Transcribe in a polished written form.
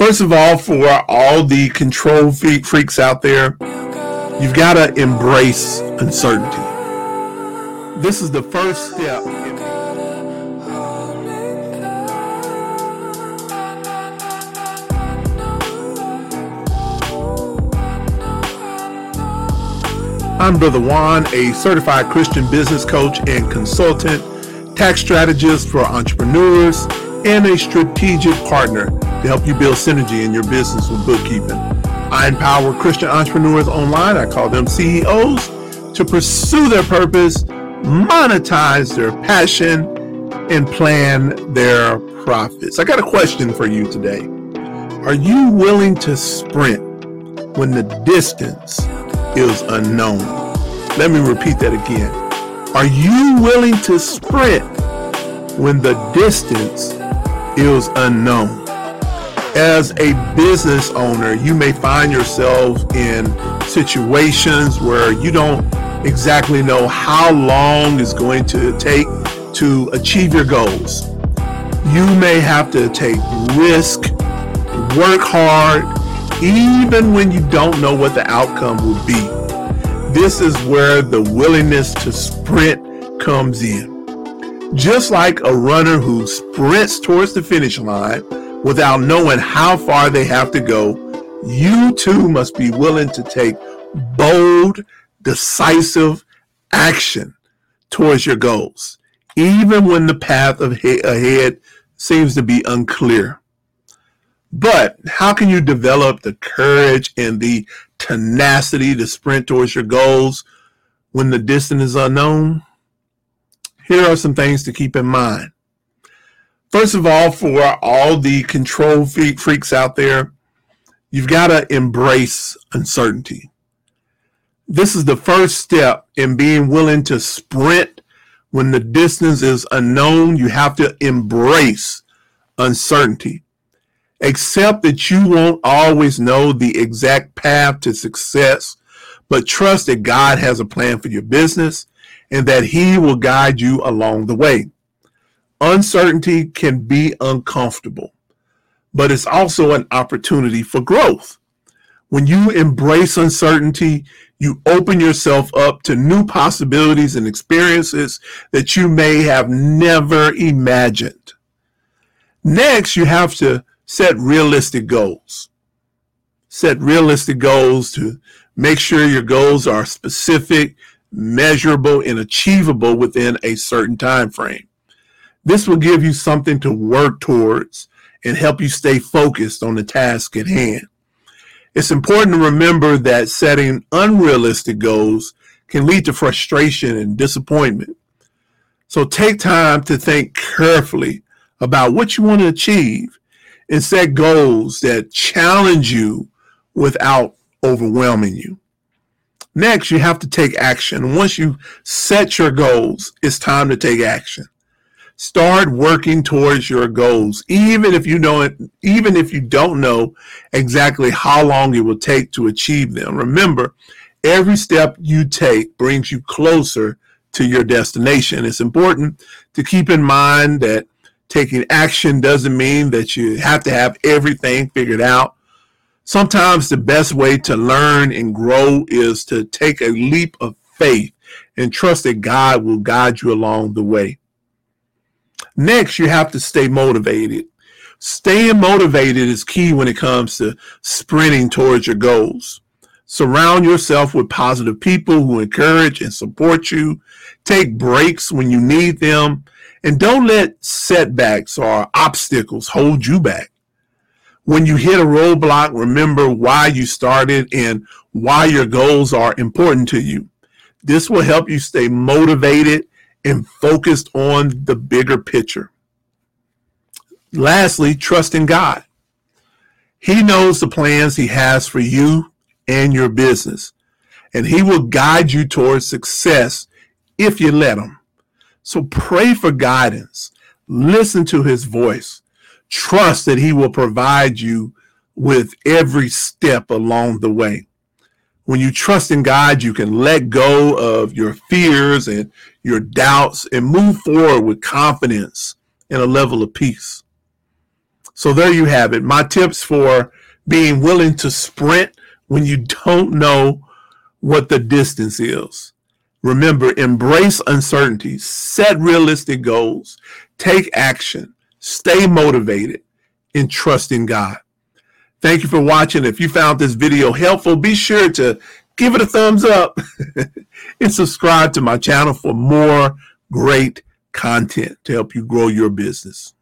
First of all, for all the control freaks out there, you've got to embrace uncertainty. This is the first step. I'm Brother Juan, a certified Christian business coach and consultant, tax strategist for entrepreneurs, and a strategic partner to help you build synergy in your business with bookkeeping. I empower Christian entrepreneurs online, I call them CEOs, to pursue their purpose, monetize their passion, and plan their profits. I got a question for you today. Are you willing to sprint when the distance is unknown? Let me repeat that again. Are you willing to sprint when the distance is unknown? As a business owner, you may find yourself in situations where you don't exactly know how long it's going to take to achieve your goals. You may have to take risk, work hard, even when you don't know what the outcome will be. This is where the willingness to sprint comes in. Just like a runner who sprints towards the finish line without knowing how far they have to go, you too must be willing to take bold, decisive action towards your goals, even when the path ahead seems to be unclear. But how can you develop the courage and the tenacity to sprint towards your goals when the distance is unknown? Here are some things to keep in mind. First of all, for all the control freaks out there, you've got to embrace uncertainty. This is the first step in being willing to sprint when the distance is unknown. You have to embrace uncertainty. Accept that you won't always know the exact path to success, but trust that God has a plan for your business and that He will guide you along the way. Uncertainty can be uncomfortable, but it's also an opportunity for growth. When you embrace uncertainty, you open yourself up to new possibilities and experiences that you may have never imagined. Next, you have to set realistic goals. Set realistic goals to make sure your goals are specific, measurable, and achievable within a certain time frame. This will give you something to work towards and help you stay focused on the task at hand. It's important to remember that setting unrealistic goals can lead to frustration and disappointment. So take time to think carefully about what you want to achieve and set goals that challenge you without overwhelming you. Next, you have to take action. Once you set your goals, it's time to take action. Start working towards your goals, even if you don't know exactly how long it will take to achieve them. Remember, every step you take brings you closer to your destination. It's important to keep in mind that taking action doesn't mean that you have to have everything figured out. Sometimes the best way to learn and grow is to take a leap of faith and trust that God will guide you along the way. Next, you have to stay motivated. Staying motivated is key when it comes to sprinting towards your goals. Surround yourself with positive people who encourage and support you. Take breaks when you need them. And don't let setbacks or obstacles hold you back. When you hit a roadblock, remember why you started and why your goals are important to you. This will help you stay motivated and focused on the bigger picture. Lastly, trust in God. He knows the plans He has for you and your business, and He will guide you towards success if you let Him. So pray for guidance. Listen to His voice. Trust that He will provide you with every step along the way. When you trust in God, you can let go of your fears and your doubts and move forward with confidence and a level of peace. So there you have it. My tips for being willing to sprint when you don't know what the distance is. Remember, embrace uncertainty, set realistic goals, take action, stay motivated, and trust in God. Thank you for watching. If you found this video helpful, be sure to give it a thumbs up and subscribe to my channel for more great content to help you grow your business.